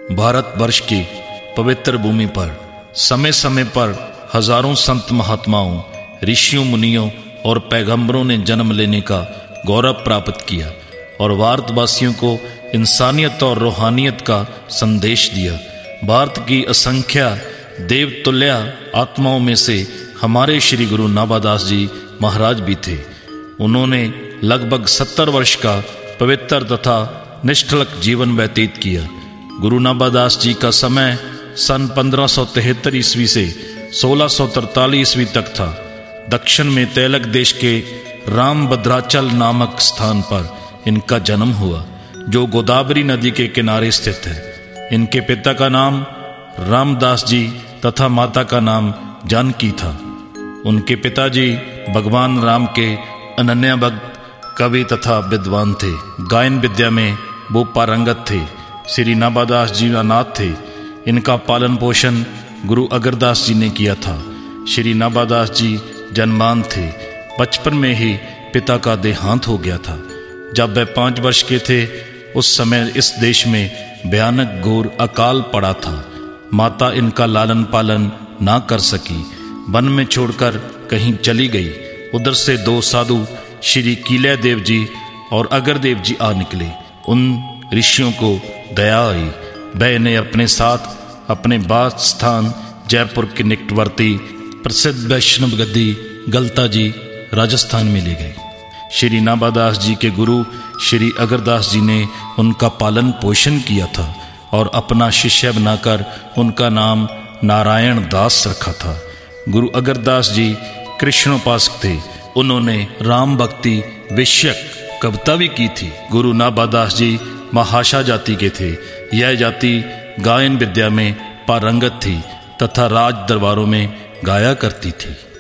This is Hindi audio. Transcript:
भारतवर्ष की पवित्र भूमि पर समय समय पर हजारों संत महात्माओं, ऋषियों, मुनियों और पैगंबरों ने जन्म लेने का गौरव प्राप्त किया और भारतवासियों को इंसानियत और रूहानियत का संदेश दिया। भारत की असंख्य देवतुल्य आत्माओं में से हमारे श्री गुरु नाभादास जी महाराज भी थे। उन्होंने लगभग 70 वर्ष का पवित्र तथा निष्ठलक जीवन व्यतीत किया। गुरु नाभादास जी का समय सन 1573 ईस्वी से 1643 ईस्वी तक था। दक्षिण में तैलक देश के रामभद्राचल नामक स्थान पर इनका जन्म हुआ, जो गोदावरी नदी के किनारे स्थित है। इनके पिता का नाम रामदास जी तथा माता का नाम जानकी था। उनके पिताजी भगवान राम के अनन्य भक्त, कवि तथा विद्वान थे। गायन विद्या में वो पारंगत थे। श्री नाभादास जी अनाथ थे। इनका पालन पोषण गुरु अगरदास जी ने किया था। श्री नाभादास जी जन्मान थे। बचपन में ही पिता का देहांत हो गया था। जब वे 5 वर्ष के थे उस समय इस देश में भयानक घोर अकाल पड़ा था। माता इनका लालन पालन ना कर सकी, वन में छोड़कर कहीं चली गई। उधर से 2 साधु श्री कीलय देव जी और अगरदेव जी आ निकले। उन ऋषियों को दया आई। वह इन्हें अपने साथ अपने वास स्थान जयपुर के निकटवर्ती प्रसिद्ध वैष्णव गद्दी गलता जी राजस्थान में ले गए। श्री नाभादास जी के गुरु श्री अगरदास जी ने उनका पालन पोषण किया था और अपना शिष्य बनाकर उनका नाम नारायण दास रखा था। गुरु अगरदास जी कृष्णोपासक थे। उन्होंने राम भक्ति विषयक कविता भी की थी। गुरु नाभादास जी महाशा जाति के थे। यह जाति गायन विद्या में पारंगत थी तथा राज दरबारों में गाया करती थी।